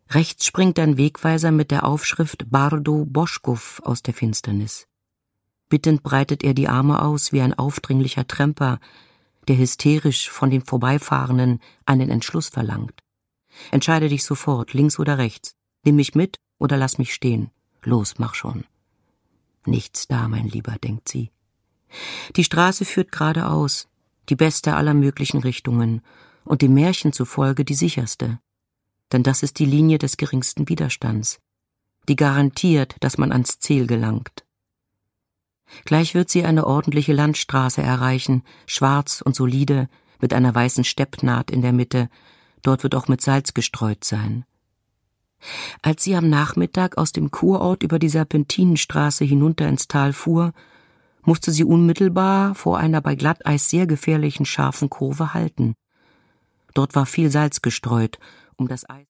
Rechts springt ein Wegweiser mit der Aufschrift Bardo Boschkow aus der Finsternis. Bittend breitet er die Arme aus wie ein aufdringlicher Tremper, der hysterisch von den Vorbeifahrenden einen Entschluss verlangt. Entscheide dich sofort, links oder rechts. Nimm mich mit oder lass mich stehen. Los, mach schon. Nichts da, mein Lieber, denkt sie. Die Straße führt geradeaus, die beste aller möglichen Richtungen und dem Märchen zufolge die sicherste. Denn das ist die Linie des geringsten Widerstands, die garantiert, dass man ans Ziel gelangt. Gleich wird sie eine ordentliche Landstraße erreichen, schwarz und solide, mit einer weißen Steppnaht in der Mitte. Dort wird auch mit Salz gestreut sein. Als sie am Nachmittag aus dem Kurort über die Serpentinenstraße hinunter ins Tal fuhr, musste sie unmittelbar vor einer bei Glatteis sehr gefährlichen scharfen Kurve halten. Dort war viel Salz gestreut, um das Eis